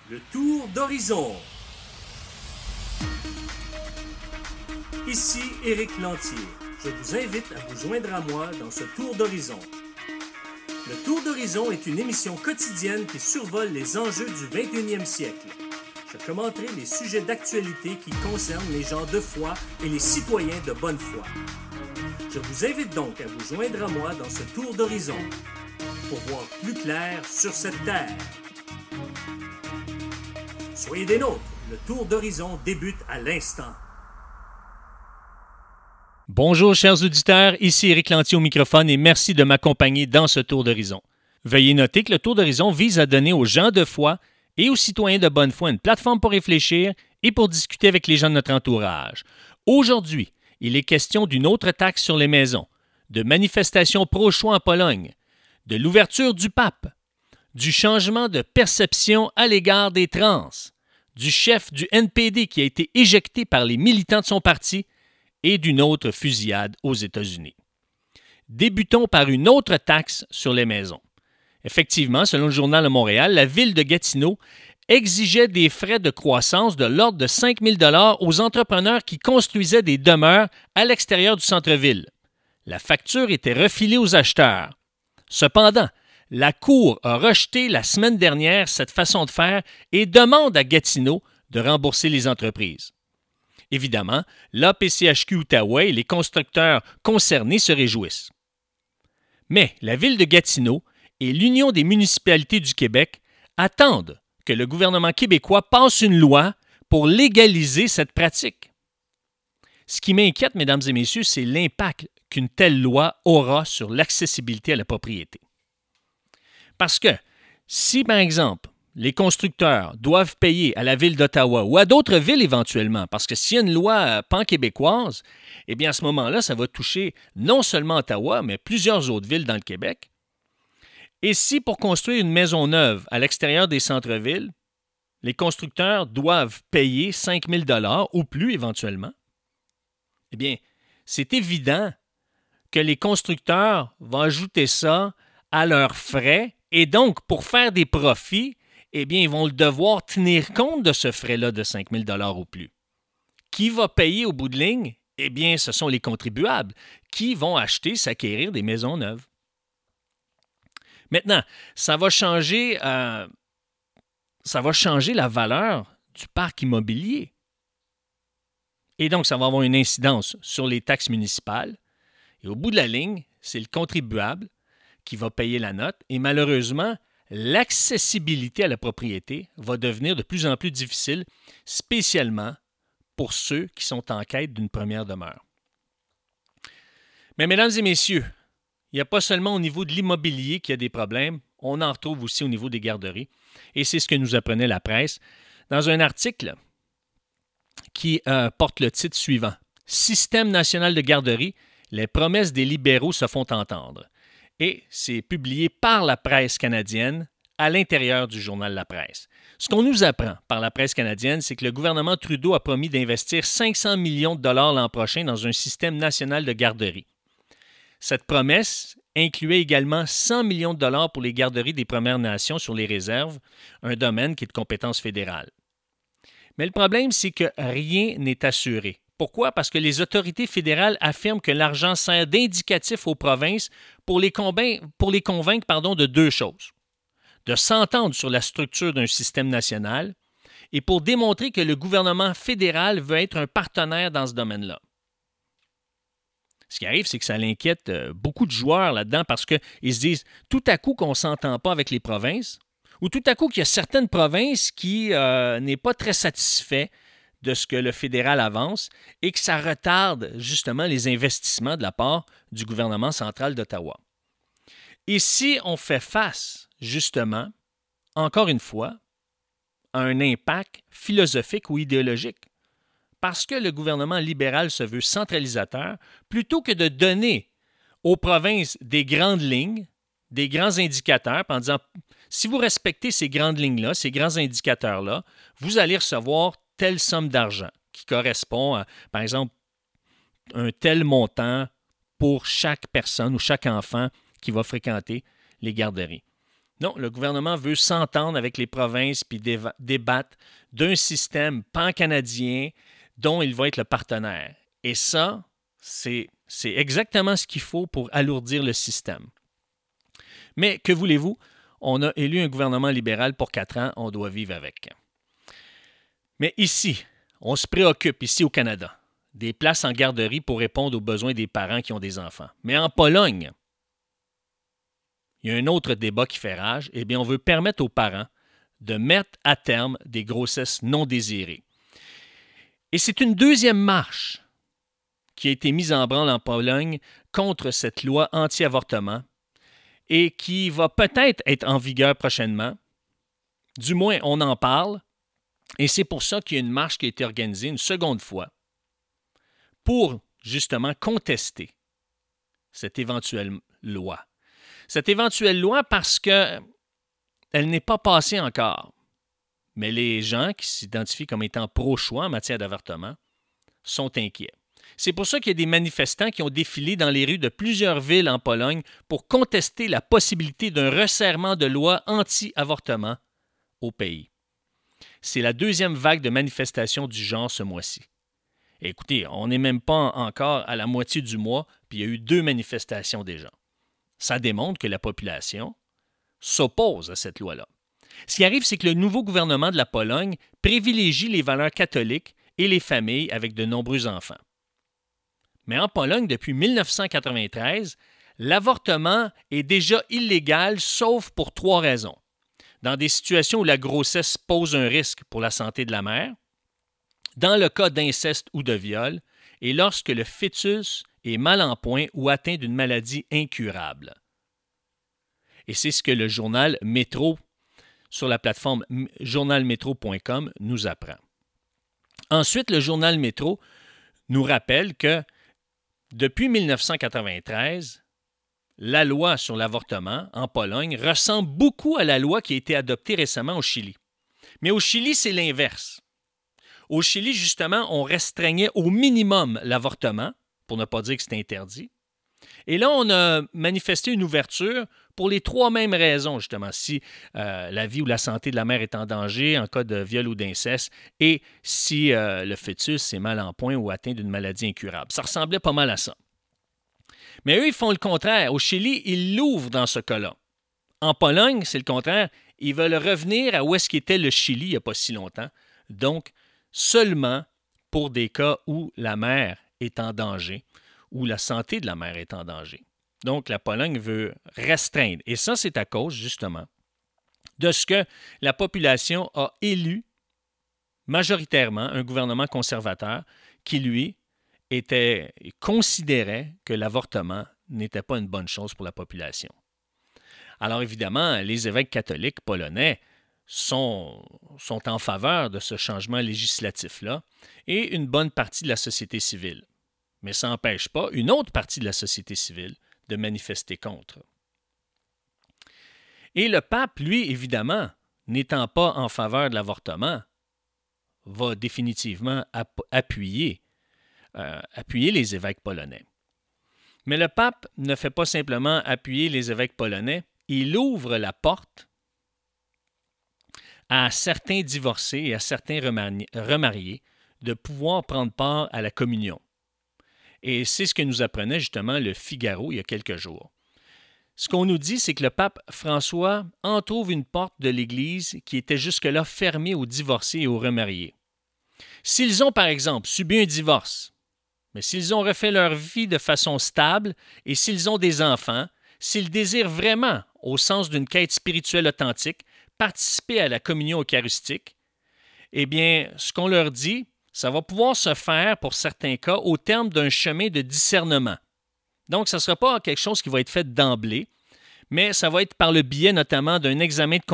Le tour d'horizon. Ici Éric Lantier. Je vous invite à vous joindre à moi dans ce tour d'horizon. Le tour d'horizon est une émission quotidienne qui survole les enjeux du 21e siècle. Je commenterai les sujets d'actualité qui concernent les gens de foi et les citoyens de bonne foi. Je vous invite donc à vous joindre à moi dans ce tour d'horizon pour voir plus clair sur cette terre. Soyez des nôtres, le tour d'horizon débute à l'instant. Bonjour chers auditeurs, ici Éric Lantier au microphone et merci de m'accompagner dans ce tour d'horizon. Veuillez noter que le tour d'horizon vise à donner aux gens de foi et aux citoyens de bonne foi une plateforme pour réfléchir et pour discuter avec les gens de notre entourage. Aujourd'hui, il est question d'une autre taxe sur les maisons, de manifestations pro-choix en Pologne, de l'ouverture du pape, du changement de perception à l'égard des trans, du chef du NPD qui a été éjecté par les militants de son parti et d'une autre fusillade aux États-Unis. Débutons par une autre taxe sur les maisons. Effectivement, selon le Journal de Montréal, la ville de Gatineau exigeait des frais de croissance de l'ordre de 5 000 $ aux entrepreneurs qui construisaient des demeures à l'extérieur du centre-ville. La facture était refilée aux acheteurs. Cependant, la Cour a rejeté la semaine dernière cette façon de faire et demande à Gatineau de rembourser les entreprises. Évidemment, l'APCHQ Outaouais et les constructeurs concernés se réjouissent. Mais la Ville de Gatineau et l'Union des municipalités du Québec attendent que le gouvernement québécois passe une loi pour légaliser cette pratique. Ce qui m'inquiète, mesdames et messieurs, c'est l'impact qu'une telle loi aura sur l'accessibilité à la propriété. Parce que si, par exemple, les constructeurs doivent payer à la Ville d'Ottawa ou à d'autres villes éventuellement, parce que s'il y a une loi pan-québécoise, eh bien à ce moment-là, ça va toucher non seulement Ottawa, mais plusieurs autres villes dans le Québec. Et si pour construire une maison neuve à l'extérieur des centres-villes, les constructeurs doivent payer 5 000 $ ou plus éventuellement, eh bien, c'est évident que les constructeurs vont ajouter ça à leurs frais et donc, pour faire des profits, eh bien, ils vont devoir tenir compte de ce frais-là de 5 000 $ ou plus. Qui va payer au bout de ligne? Eh bien, ce sont les contribuables qui vont acheter, s'acquérir des maisons neuves. Maintenant, ça va changer la valeur du parc immobilier. Et donc, ça va avoir une incidence sur les taxes municipales. Et au bout de la ligne, c'est le contribuable qui va payer la note. Et malheureusement, l'accessibilité à la propriété va devenir de plus en plus difficile, spécialement pour ceux qui sont en quête d'une première demeure. Mais mesdames et messieurs, il n'y a pas seulement au niveau de l'immobilier qu'il y a des problèmes, on en retrouve aussi au niveau des garderies. Et c'est ce que nous apprenait la presse dans un article qui porte le titre suivant. « Système national de garderie, les promesses des libéraux se font entendre ». Et c'est publié par la presse canadienne à l'intérieur du journal La Presse. Ce qu'on nous apprend par la presse canadienne, c'est que le gouvernement Trudeau a promis d'investir 500 millions de dollars l'an prochain dans un système national de garderie. Cette promesse incluait également 100 millions de dollars pour les garderies des Premières Nations sur les réserves, un domaine qui est de compétence fédérale. Mais le problème, c'est que rien n'est assuré. Pourquoi? Parce que les autorités fédérales affirment que l'argent sert d'indicatif aux provinces pour les convaincre de deux choses. De s'entendre sur la structure d'un système national et pour démontrer que le gouvernement fédéral veut être un partenaire dans ce domaine-là. Ce qui arrive, c'est que ça l'inquiète beaucoup de joueurs là-dedans parce qu'ils se disent tout à coup qu'on ne s'entend pas avec les provinces ou tout à coup qu'il y a certaines provinces qui n'est pas très satisfait de ce que le fédéral avance et que ça retarde justement les investissements de la part du gouvernement central d'Ottawa. Et si on fait face, justement, encore une fois, à un impact philosophique ou idéologique, parce que le gouvernement libéral se veut centralisateur, plutôt que de donner aux provinces des grandes lignes, des grands indicateurs, en disant, si vous respectez ces grandes lignes-là, ces grands indicateurs-là, vous allez recevoir telle somme d'argent qui correspond à, par exemple, un tel montant pour chaque personne ou chaque enfant qui va fréquenter les garderies. Non, le gouvernement veut s'entendre avec les provinces puis débattre d'un système pan-canadien dont il va être le partenaire. Et ça, c'est exactement ce qu'il faut pour alourdir le système. Mais que voulez-vous? On a élu un gouvernement libéral pour 4 ans, on doit vivre avec. Mais ici, on se préoccupe, ici au Canada, des places en garderie pour répondre aux besoins des parents qui ont des enfants. Mais en Pologne, il y a un autre débat qui fait rage. Eh bien, on veut permettre aux parents de mettre à terme des grossesses non désirées. Et c'est une deuxième marche qui a été mise en branle en Pologne contre cette loi anti-avortement et qui va peut-être être en vigueur prochainement. Du moins, on en parle. Et c'est pour ça qu'il y a une marche qui a été organisée une seconde fois pour justement contester cette éventuelle loi. Cette éventuelle loi parce qu'elle n'est pas passée encore. Mais les gens qui s'identifient comme étant pro-choix en matière d'avortement sont inquiets. C'est pour ça qu'il y a des manifestants qui ont défilé dans les rues de plusieurs villes en Pologne pour contester la possibilité d'un resserrement de loi anti-avortement au pays. C'est la deuxième vague de manifestations du genre ce mois-ci. Écoutez, on n'est même pas encore à la moitié du mois, puis il y a eu 2 manifestations déjà. Ça démontre que la population s'oppose à cette loi-là. Ce qui arrive, c'est que le nouveau gouvernement de la Pologne privilégie les valeurs catholiques et les familles avec de nombreux enfants. Mais en Pologne, depuis 1993, l'avortement est déjà illégal, sauf pour 3 raisons. Dans des situations où la grossesse pose un risque pour la santé de la mère, dans le cas d'inceste ou de viol, et lorsque le fœtus est mal en point ou atteint d'une maladie incurable. Et c'est ce que le journal Métro, sur la plateforme journalmetro.com, nous apprend. Ensuite, le journal Métro nous rappelle que depuis 1993, la loi sur l'avortement en Pologne ressemble beaucoup à la loi qui a été adoptée récemment au Chili. Mais au Chili, c'est l'inverse. Au Chili, justement, on restreignait au minimum l'avortement, pour ne pas dire que c'était interdit. Et là, on a manifesté une ouverture pour les 3 mêmes raisons, justement, si la vie ou la santé de la mère est en danger en cas de viol ou d'inceste et si le fœtus est mal en point ou atteint d'une maladie incurable. Ça ressemblait pas mal à ça. Mais eux, ils font le contraire. Au Chili, ils l'ouvrent dans ce cas-là. En Pologne, c'est le contraire. Ils veulent revenir à où est-ce qu'était le Chili il n'y a pas si longtemps. Donc, seulement pour des cas où la mère est en danger, où la santé de la mère est en danger. Donc, la Pologne veut restreindre. Et ça, c'est à cause, justement, de ce que la population a élu majoritairement un gouvernement conservateur qui, lui, considérait que l'avortement n'était pas une bonne chose pour la population. Alors, évidemment, les évêques catholiques polonais sont en faveur de ce changement législatif-là et une bonne partie de la société civile. Mais ça n'empêche pas une autre partie de la société civile de manifester contre. Et le pape, lui, évidemment, n'étant pas en faveur de l'avortement, va définitivement appuyer les évêques polonais. Mais le pape ne fait pas simplement appuyer les évêques polonais, il ouvre la porte à certains divorcés et à certains remariés de pouvoir prendre part à la communion. Et c'est ce que nous apprenait justement le Figaro il y a quelques jours. Ce qu'on nous dit, c'est que le pape François entrouvre une porte de l'Église qui était jusque-là fermée aux divorcés et aux remariés. S'ils ont, par exemple, subi un divorce, mais s'ils ont refait leur vie de façon stable et s'ils ont des enfants, s'ils désirent vraiment, au sens d'une quête spirituelle authentique, participer à la communion eucharistique, eh bien, ce qu'on leur dit, ça va pouvoir se faire, pour certains cas, au terme d'un chemin de discernement. Donc, ça ne sera pas quelque chose qui va être fait d'emblée, mais ça va être par le biais notamment d'un examen de